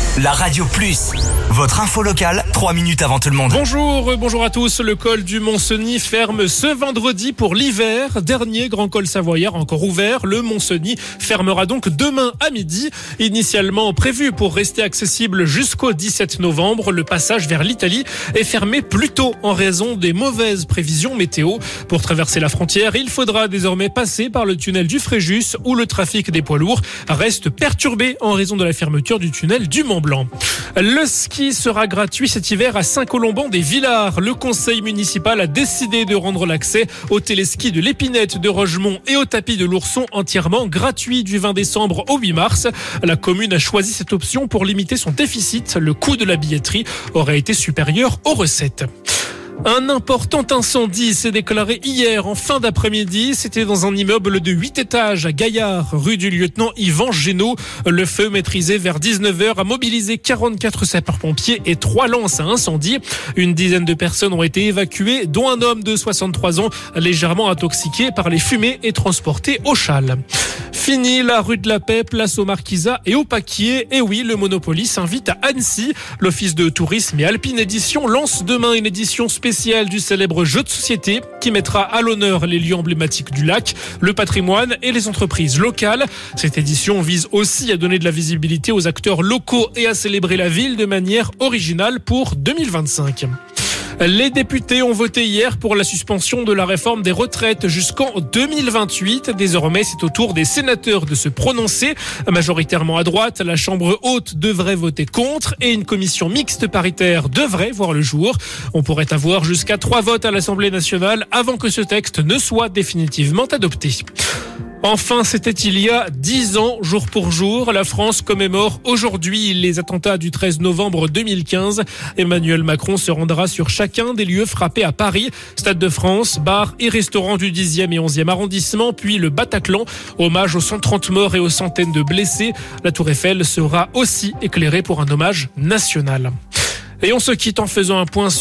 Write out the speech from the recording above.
La Radio Plus, votre info locale, 3 minutes avant tout le monde. Bonjour à tous. Le col du Mont-Cenis ferme ce vendredi pour l'hiver. Dernier grand col savoyard encore ouvert. Le Mont-Cenis fermera donc demain à midi. Initialement prévu pour rester accessible jusqu'au 17 novembre, le passage vers l'Italie est fermé plus tôt en raison des mauvaises prévisions météo. Pour traverser la frontière, il faudra désormais passer par le tunnel du Fréjus où le trafic des poids lourds reste perturbé en raison de la fermeture du tunnel du Mont-Blanc. Le ski sera gratuit cet hiver à Saint-Colomban-des-Villars. Le conseil municipal a décidé de rendre l'accès au téléski de l'Épinette de Rogemont et au tapis de l'Ourson entièrement gratuit du 20 décembre au 8 mars. La commune a choisi cette option pour limiter son déficit. Le coût de la billetterie aurait été supérieur aux recettes. Un important incendie s'est déclaré hier en fin d'après-midi. C'était dans un immeuble de 8 étages à Gaillard, rue du lieutenant Yvan Génaud. Le feu maîtrisé vers 19h a mobilisé 44 sapeurs-pompiers et 3 lances à incendie. Une dizaine de personnes ont été évacuées, dont un homme de 63 ans légèrement intoxiqué par les fumées et transporté au Châle. Fini la rue de la Paix, place au Marquisat et au Paquier. Et oui, le Monopoly s'invite à Annecy. L'Office de tourisme et Alpine Édition lance demain une édition spéciale du célèbre jeu de société qui mettra à l'honneur les lieux emblématiques du lac, le patrimoine et les entreprises locales. Cette édition vise aussi à donner de la visibilité aux acteurs locaux et à célébrer la ville de manière originale pour 2025. Les députés ont voté hier pour la suspension de la réforme des retraites jusqu'en 2028. Désormais, c'est au tour des sénateurs de se prononcer. Majoritairement à droite, la Chambre haute devrait voter contre et une commission mixte paritaire devrait voir le jour. On pourrait avoir jusqu'à 3 votes à l'Assemblée nationale avant que ce texte ne soit définitivement adopté. Enfin, c'était il y a 10 ans, jour pour jour. La France commémore aujourd'hui les attentats du 13 novembre 2015. Emmanuel Macron se rendra sur chacun des lieux frappés à Paris. Stade de France, bars et restaurants du 10e et 11e arrondissement, puis le Bataclan. Hommage aux 130 morts et aux centaines de blessés. La Tour Eiffel sera aussi éclairée pour un hommage national. Et on se quitte en faisant un point